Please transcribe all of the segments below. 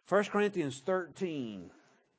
1 Corinthians 13.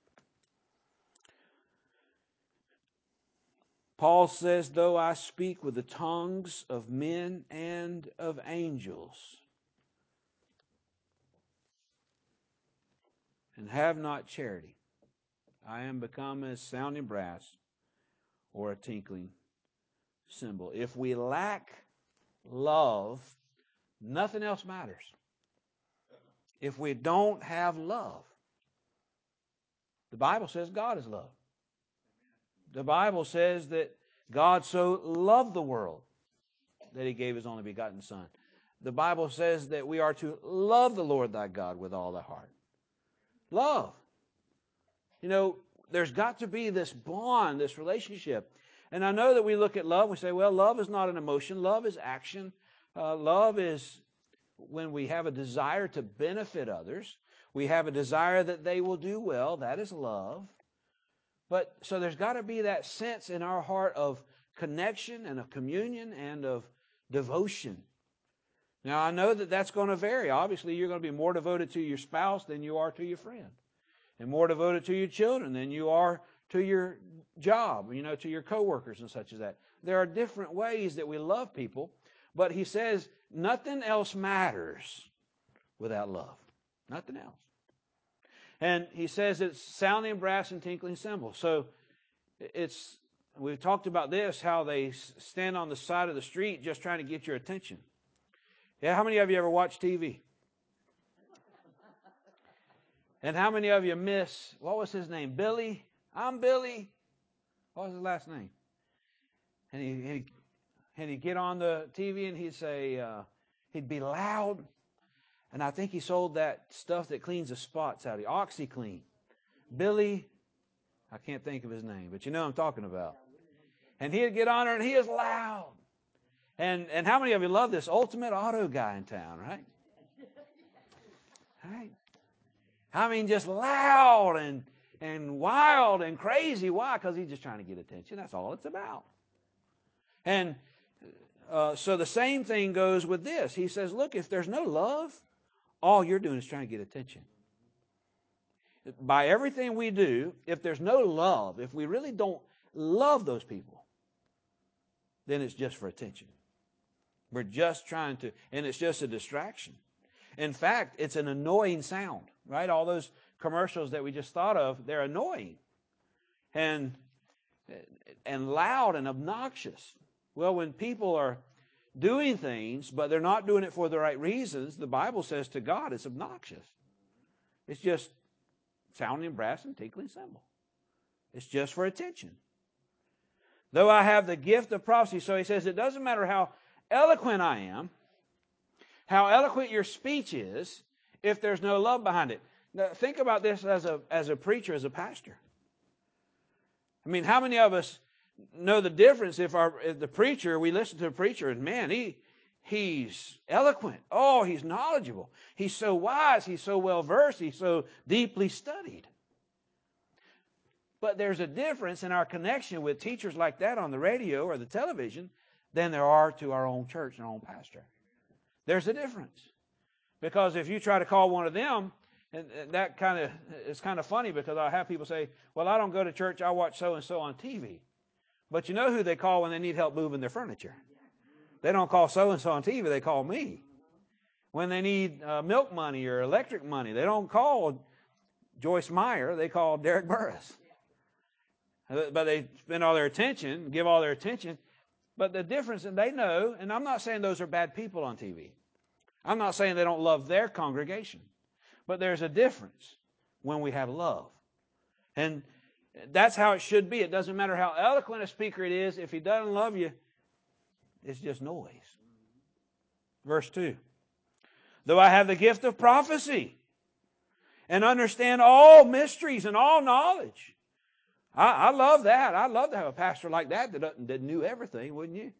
Paul says, though I speak with the tongues of men and of angels, and have not charity, I am become as sounding brass or a tinkling cymbal. If we lack love, nothing else matters. If we don't have love, the Bible says God is love. The Bible says that God so loved the world that He gave His only begotten Son. The Bible says that we are to love the Lord thy God with all thy heart. Love. You know, there's got to be this bond, this relationship. And I know that we look at love, we say, well, love is not an emotion. Love is action. Love is when we have a desire to benefit others. We have a desire that they will do well. That is love. But so there's got to be that sense in our heart of connection and of communion and of devotion. Now, I know that that's going to vary. Obviously, you're going to be more devoted to your spouse than you are to your friend, and more devoted to your children than you are to your job, to your coworkers and such as that. There are different ways that we love people, but he says nothing else matters without love. Nothing else. And he says it's sounding brass and tinkling cymbals. So we've talked about this, how they stand on the side of the street just trying to get your attention. Yeah, how many of you ever watch TV? And how many of you miss, what was his name? Billy? I'm Billy. What was his last name? And he'd get on the TV and he'd say, he'd be loud. And I think he sold that stuff that cleans the spots out of you, OxyClean. Billy, I can't think of his name, but you know what I'm talking about. And he'd get on there and he is loud. And how many of you love this Ultimate Auto guy in town, right? Right? I mean, just loud and wild and crazy. Why? Because he's just trying to get attention. That's all it's about. And so the same thing goes with this. He says, look, if there's no love, all you're doing is trying to get attention. By everything we do, if there's no love, if we really don't love those people, then it's just for attention. We're just trying to, and it's just a distraction. In fact, it's an annoying sound, right? All those commercials that we just thought of, they're annoying and loud and obnoxious. Well, when people are doing things, but they're not doing it for the right reasons, the Bible says to God it's obnoxious. It's just sounding brass and tinkling cymbal. It's just for attention. Though I have the gift of prophecy, so he says it doesn't matter how eloquent I am, how eloquent your speech is, if there's no love behind it. Now, think about this as a preacher, as a pastor. I mean, how many of us know the difference if the preacher, we listen to a preacher and man, he's eloquent. Oh, he's knowledgeable. He's so wise. He's so well versed. He's so deeply studied. But there's a difference in our connection with teachers like that on the radio or the television than there are to our own church and our own pastor. There's a difference. Because if you try to call one of them, and that it's kind of funny because I have people say, well, I don't go to church, I watch so-and-so on TV. But you know who they call when they need help moving their furniture? They don't call so-and-so on TV, they call me. When they need milk money or electric money, they don't call Joyce Meyer, they call Derek Burris. But they spend all their attention, give all their attention. But the difference, and they know, and I'm not saying those are bad people on TV. I'm not saying they don't love their congregation. But there's a difference when we have love. And that's how it should be. It doesn't matter how eloquent a speaker it is. If he doesn't love you, it's just noise. Verse 2. Though I have the gift of prophecy and understand all mysteries and all knowledge. I love that. I'd love to have a pastor like that that knew everything, wouldn't you?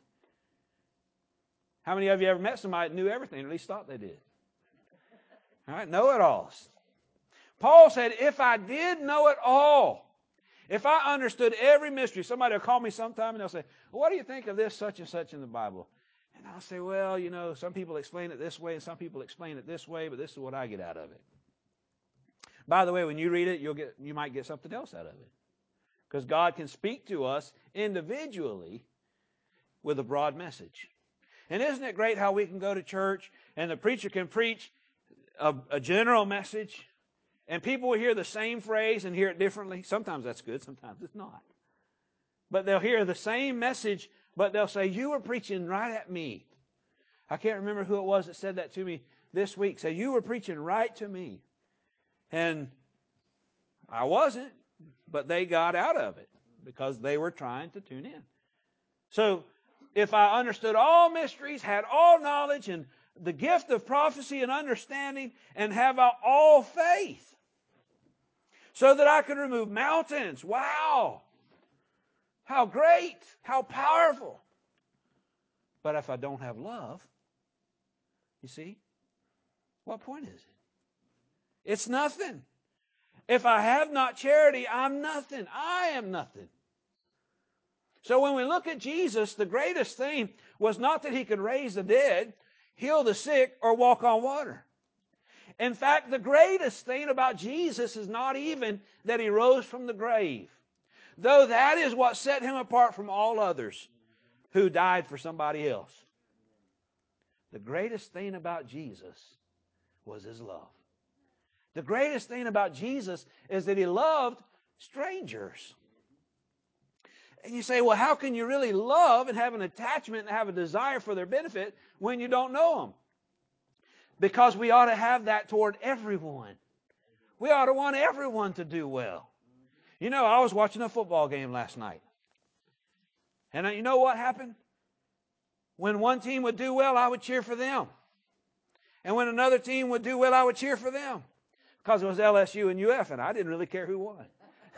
How many of you ever met somebody that knew everything, or at least thought they did? All right, know-it-alls. Paul said, if I did know it all, if I understood every mystery, somebody will call me sometime and they'll say, well, what do you think of this such and such in the Bible? And I'll say, well, some people explain it this way and some people explain it this way, but this is what I get out of it. By the way, when you read it, you might get something else out of it. Because God can speak to us individually with a broad message. And isn't it great how we can go to church and the preacher can preach a general message and people will hear the same phrase and hear it differently? Sometimes that's good, sometimes it's not. But they'll hear the same message, but they'll say, you were preaching right at me. I can't remember who it was that said that to me this week. Say, you were preaching right to me. And I wasn't, but they got out of it because they were trying to tune in. So if I understood all mysteries, had all knowledge and the gift of prophecy and understanding, and have all faith so that I could remove mountains. Wow! How great! How powerful! But if I don't have love, you see, what point is it? It's nothing. If I have not charity, I'm nothing. I am nothing. So when we look at Jesus, the greatest thing was not that he could raise the dead, heal the sick, or walk on water. In fact, the greatest thing about Jesus is not even that he rose from the grave, though that is what set him apart from all others who died for somebody else. The greatest thing about Jesus was his love. The greatest thing about Jesus is that he loved strangers. And you say, well, how can you really love and have an attachment and have a desire for their benefit when you don't know them? Because we ought to have that toward everyone. We ought to want everyone to do well. You know, I was watching a football game last night. And you know what happened? When one team would do well, I would cheer for them. And when another team would do well, I would cheer for them. Because it was LSU and UF, and I didn't really care who won.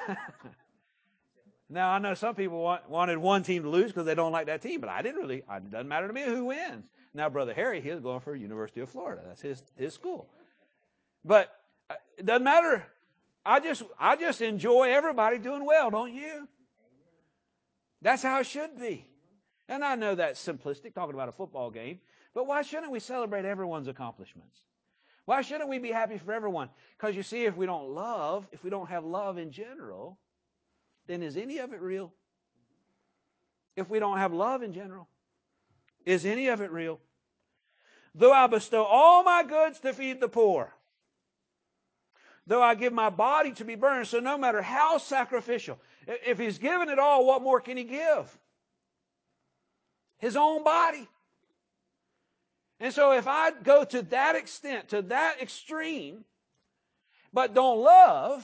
Now, I know some people wanted one team to lose because they don't like that team, but it doesn't matter to me who wins. Now, Brother Harry, he's going for University of Florida. That's his school. But it doesn't matter. I just enjoy everybody doing well, don't you? That's how it should be. And I know that's simplistic, talking about a football game, but why shouldn't we celebrate everyone's accomplishments? Why shouldn't we be happy for everyone? Because you see, if we don't have love in general, then is any of it real? If we don't have love in general, is any of it real? Though I bestow all my goods to feed the poor, though I give my body to be burned, so no matter how sacrificial, if he's given it all, what more can he give? His own body. And so if I go to that extent, to that extreme, but don't love,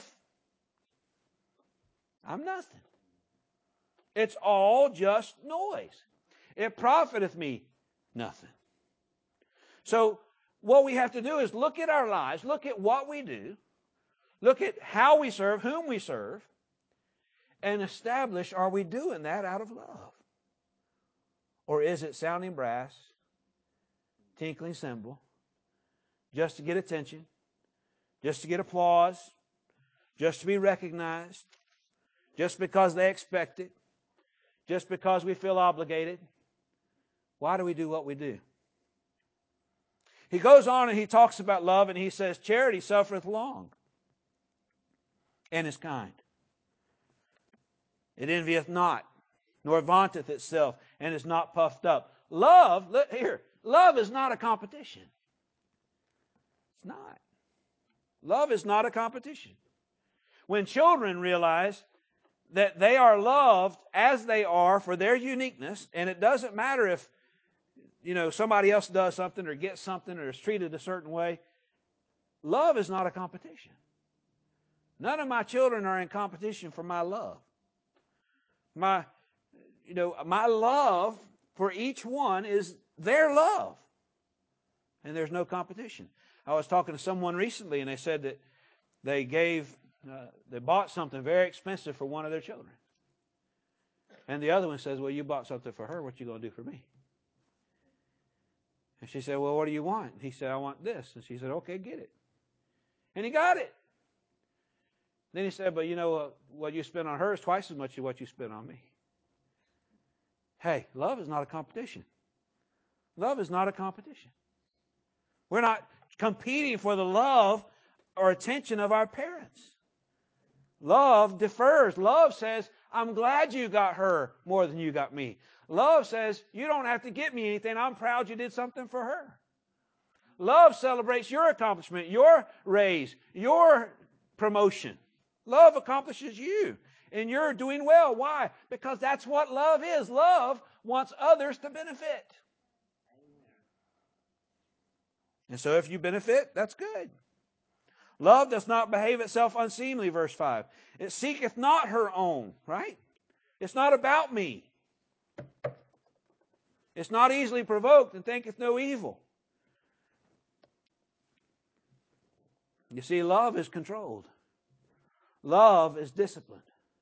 I'm nothing. It's all just noise. It profiteth me nothing. So what we have to do is look at our lives, look at what we do, look at how we serve, whom we serve, and establish, are we doing that out of love? Or is it sounding brass, tinkling cymbal, just to get attention, just to get applause, just to be recognized, just because they expect it, just because we feel obligated? Why do we do what we do? He goes on and he talks about love and he says, charity suffereth long and is kind. It envieth not, nor vaunteth itself, and is not puffed up. Love is not a competition. It's not. Love is not a competition. When children realize that they are loved as they are for their uniqueness, and it doesn't matter if somebody else does something or gets something or is treated a certain way, love is not a competition. None of my children are in competition for my love. My love for each one is their love. And there's no competition. I was talking to someone recently and they said that they bought something very expensive for one of their children. And the other one says, well, you bought something for her. What you going to do for me? And she said, well, what do you want? He said, I want this. And she said, okay, get it. And he got it. Then he said, but what you spent on her is twice as much as what you spent on me. Hey, love is not a competition. Love is not a competition. We're not competing for the love or attention of our parents. Love defers. Love says, I'm glad you got her more than you got me. Love says, you don't have to get me anything. I'm proud you did something for her. Love celebrates your accomplishment, your raise, your promotion. Love accomplishes you, and you're doing well. Why? Because that's what love is. Love wants others to benefit. And so if you benefit, that's good. Love does not behave itself unseemly, verse 5. It seeketh not her own, right? It's not about me. It's not easily provoked and thinketh no evil. You see, love is controlled. Love is disciplined.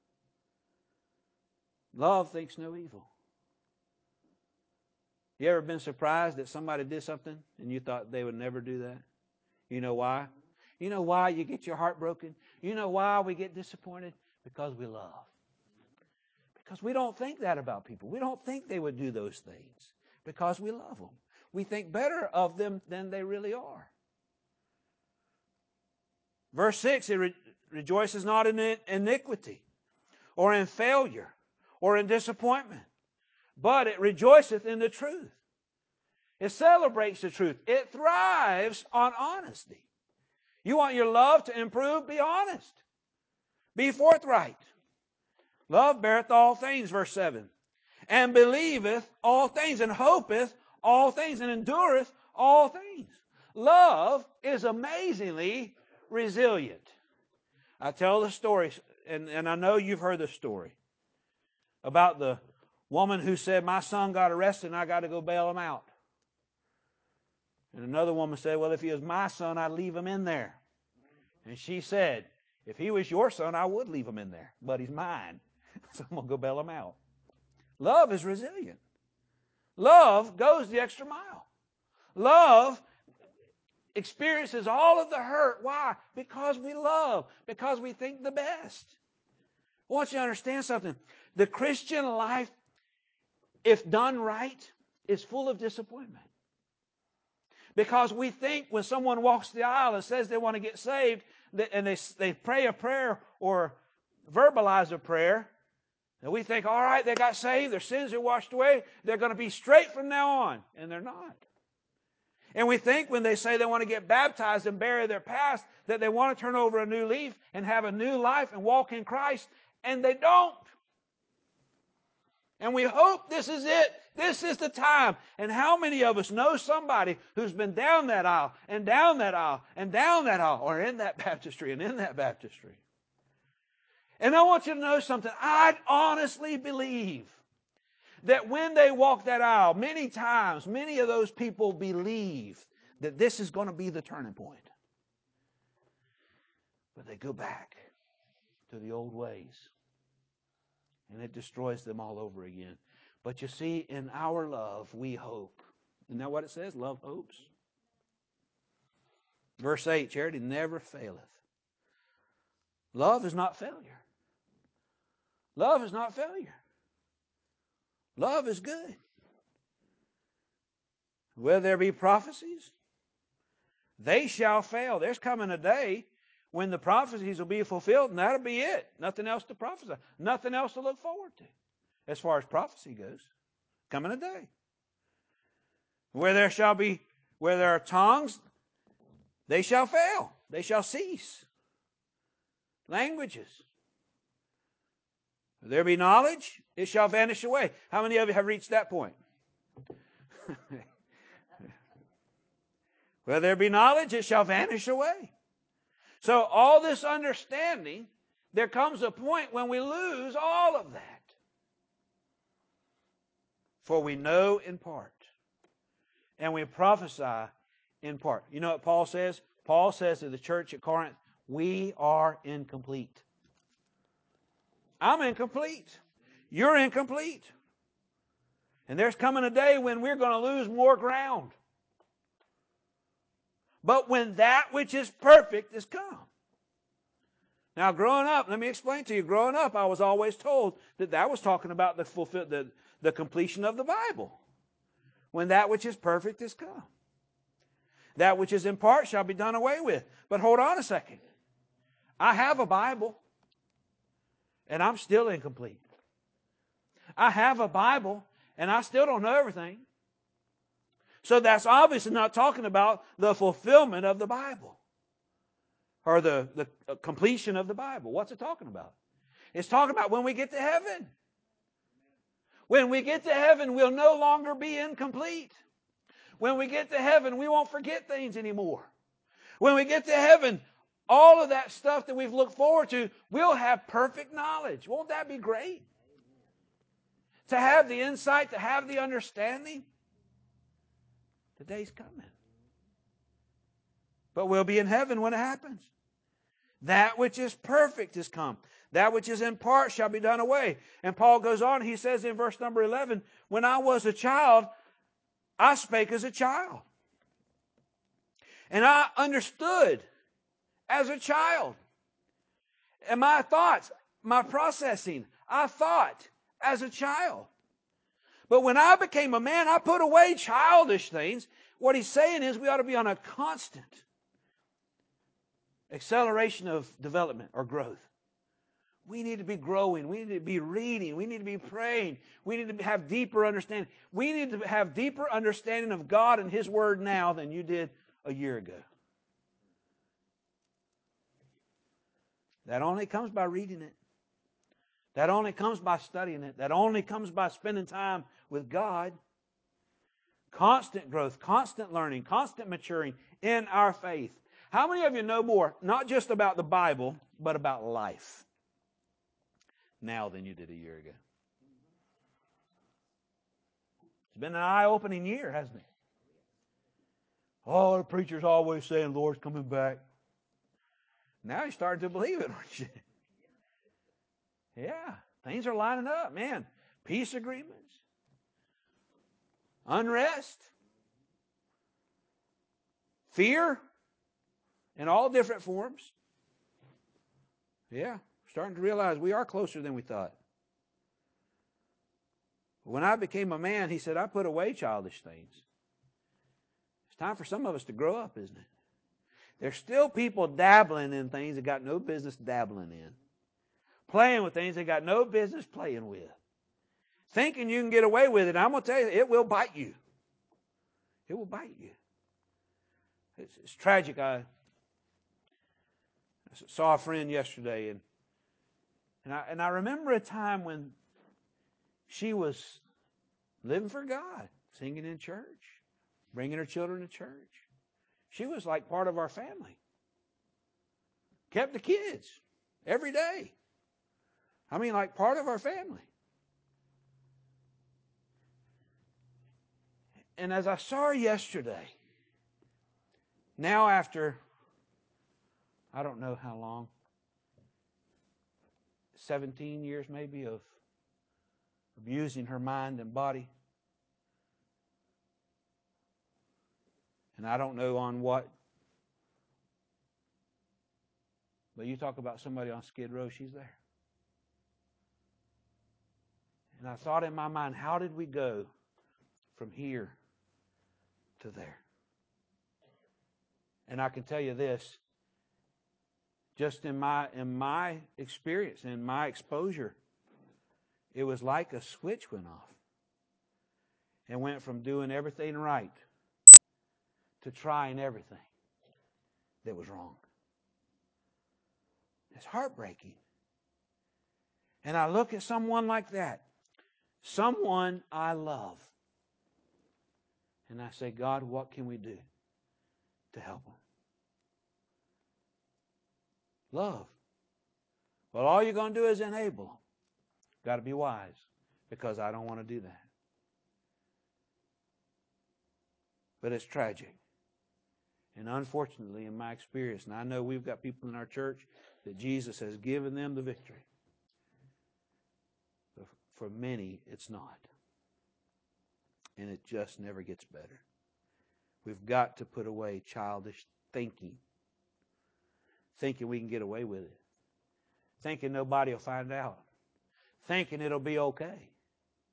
Love thinks no evil. You ever been surprised that somebody did something and you thought they would never do that? You know why? You know why you get your heart broken? You know why we get disappointed? Because we love. Because we don't think that about people. We don't think they would do those things because we love them. We think better of them than they really are. Verse 6, it rejoices not in iniquity or in failure or in disappointment, but it rejoiceth in the truth. It celebrates the truth. It thrives on honesty. You want your love to improve? Be honest. Be forthright. Love beareth all things, verse 7. And believeth all things, and hopeth all things, and endureth all things. Love is amazingly resilient. I tell the story, and I know you've heard the story, about the woman who said, my son got arrested and I got to go bail him out. And another woman said, well, if he was my son, I'd leave him in there. And she said, if he was your son, I would leave him in there, but he's mine. So I'm going to go bail him out. Love is resilient. Love goes the extra mile. Love experiences all of the hurt. Why? Because we love. Because we think the best. I want you to understand something. The Christian life, if done right, is full of disappointment. Because we think when someone walks the aisle and says they want to get saved, and they pray a prayer or verbalize a prayer, and we think, all right, they got saved, their sins are washed away, they're going to be straight from now on. And they're not. And we think when they say they want to get baptized and bury their past, that they want to turn over a new leaf and have a new life and walk in Christ, and they don't. And we hope this is it. This is the time. And how many of us know somebody who's been down that aisle and down that aisle and down that aisle, or in that baptistry and in that baptistry? And I want you to know something. I honestly believe that when they walk that aisle, many times, many of those people believe that this is going to be the turning point. But they go back to the old ways. And it destroys them all over again. But you see, in our love, we hope. Isn't that what it says? Love hopes. Verse 8, charity never faileth. Love is not failure. Love is not failure. Love is good. Whether there be prophecies, they shall fail. There's coming a day when the prophecies will be fulfilled, and that'll be it. Nothing else to prophesy. Nothing else to look forward to. As far as prophecy goes. Coming a day. Where there are tongues, they shall fail. They shall cease. Languages. If there be knowledge, it shall vanish away. How many of you have reached that point? Where there be knowledge, it shall vanish away. So all this understanding, there comes a point when we lose all of that. For we know in part, and we prophesy in part. You know what Paul says? Paul says to the church at Corinth, we are incomplete. I'm incomplete. You're incomplete. And there's coming a day when we're going to lose more ground. But when that which is perfect is come. Now, growing up, let me explain to you. Growing up, I was always told that was talking about the completion of the Bible. When that which is perfect is come. That which is in part shall be done away with. But hold on a second. I have a Bible, and I'm still incomplete. I have a Bible, and I still don't know everything. So that's obviously not talking about the fulfillment of the Bible or the completion of the Bible. What's it talking about? It's talking about when we get to heaven. When we get to heaven, we'll no longer be incomplete. When we get to heaven, we won't forget things anymore. When we get to heaven, all of that stuff that we've looked forward to, we'll have perfect knowledge. Won't that be great? To have the insight, to have the understanding. The day's coming. But we'll be in heaven when it happens. That which is perfect is come. That which is in part shall be done away. And Paul goes on, he says in verse number 11, when I was a child, I spake as a child. And I understood as a child. And my thoughts, my processing, I thought as a child. But when I became a man, I put away childish things. What he's saying is we ought to be on a constant acceleration of development or growth. We need to be growing. We need to be reading. We need to be praying. We need to have deeper understanding. We need to have deeper understanding of God and His Word now than you did a year ago. That only comes by reading it. That only comes by studying it. That only comes by spending time with God. Constant growth, constant learning, constant maturing in our faith. How many of you know more, not just about the Bible, but about life now than you did a year ago? It's been an eye-opening year, hasn't it? Oh, the preacher's always saying, Lord's coming back. Now you're starting to believe it, aren't you? Yeah, things are lining up, man. Peace agreements, unrest, fear in all different forms. Yeah, starting to realize we are closer than we thought. When I became a man, he said, I put away childish things. It's time for some of us to grow up, isn't it? There's still people dabbling in things they got no business dabbling in. Playing with things they got no business playing with. Thinking you can get away with it. I'm going to tell you, it will bite you. It will bite you. It's tragic. I saw a friend yesterday, and I remember a time when she was living for God, singing in church, bringing her children to church. She was like part of our family. Kept the kids every day. I mean, like part of our family. And as I saw her yesterday, now after, I don't know how long, 17 years maybe of abusing her mind and body. And I don't know on what. But you talk about somebody on Skid Row, she's there. And I thought in my mind, how did we go from here to there? And I can tell you this, just in my experience, in my exposure, it was like a switch went off. And went from doing everything right to trying everything that was wrong. It's heartbreaking. And I look at someone like that, someone I love, and I say, God, what can we do to help them? Love. Well, all you're going to do is enable them. Got to be wise, because I don't want to do that. But it's tragic. And unfortunately, in my experience, and I know we've got people in our church that Jesus has given them the victory. But for many, it's not. And it just never gets better. We've got to put away childish thinking. Thinking we can get away with it. Thinking nobody will find out. Thinking it'll be okay.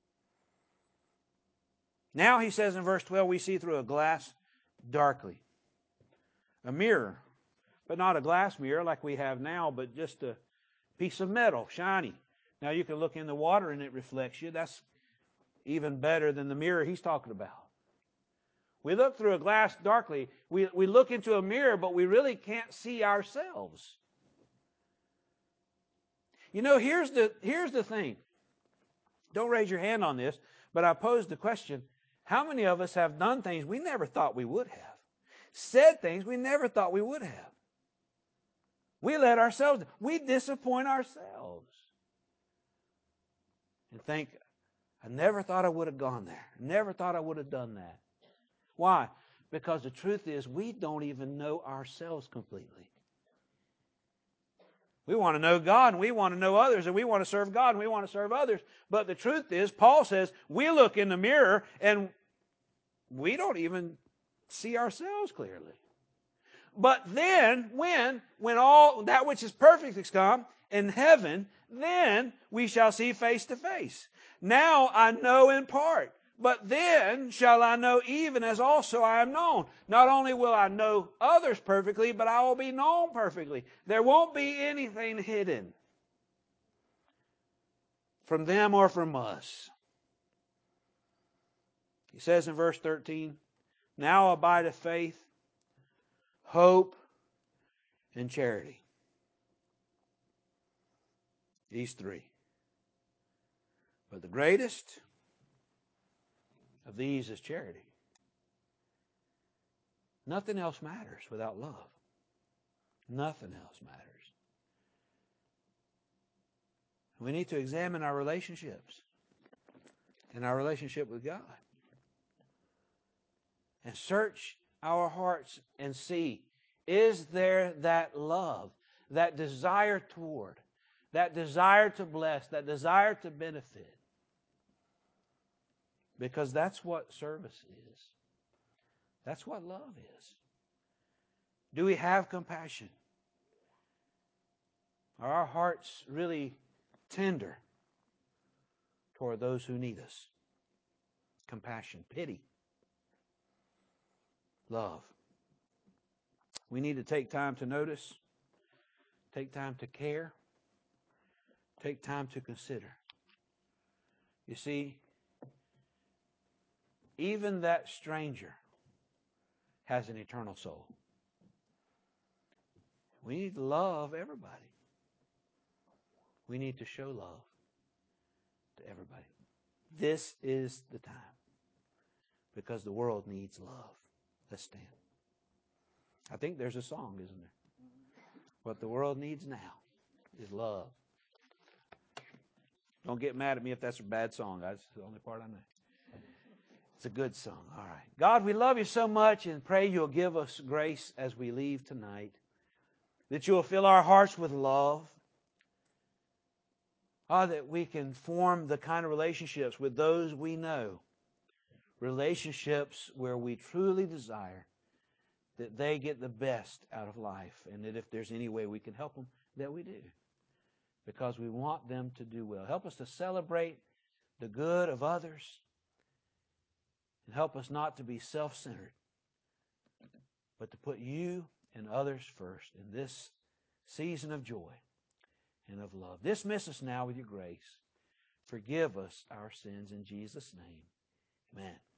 Now he says in verse 12, we see through a glass darkly. A mirror, but not a glass mirror like we have now, but just a piece of metal, shiny. Now you can look in the water and it reflects you. That's even better than the mirror he's talking about. We look through a glass darkly. We look into a mirror, but we really can't see ourselves. You know, here's the thing. Don't raise your hand on this, but I posed the question, how many of us have done things we never thought we would have? Said things we never thought we would have. We let ourselves, we disappoint ourselves. And think, I never thought I would have gone there. Never thought I would have done that. Why? Because the truth is, we don't even know ourselves completely. We want to know God, and we want to know others, and we want to serve God, and we want to serve others. But the truth is, Paul says, we look in the mirror, and we don't even see ourselves clearly. But then, when all that which is perfect is come in heaven, then we shall see face to face. Now I know in part, but then shall I know even as also I am known. Not only will I know others perfectly, but I will be known perfectly. There won't be anything hidden from them or from us. He says in verse 13, now abideth faith, hope, and charity. These three. But the greatest of these is charity. Nothing else matters without love. Nothing else matters. We need to examine our relationships and our relationship with God. And search our hearts and see, is there that love, that desire toward, that desire to bless, that desire to benefit? Because that's what service is. That's what love is. Do we have compassion? Are our hearts really tender toward those who need us? Compassion, pity, love. We need to take time to notice, take time to care, take time to consider. You see, even that stranger has an eternal soul. We need to love everybody. We need to show love to everybody. This is the time, because the world needs love. Let's stand. I think there's a song, isn't there? What the world needs now is love. Don't get mad at me if that's a bad song. That's the only part I know. It's a good song. All right. God, we love you so much and pray you'll give us grace as we leave tonight. That you'll fill our hearts with love. That we can form the kind of relationships with those we know. Relationships where we truly desire that they get the best out of life. And that if there's any way we can help them, that we do. Because we want them to do well. Help us to celebrate the good of others. And help us not to be self-centered, but to put you and others first in this season of joy and of love. Dismiss us now with your grace. Forgive us our sins in Jesus' name. Amen.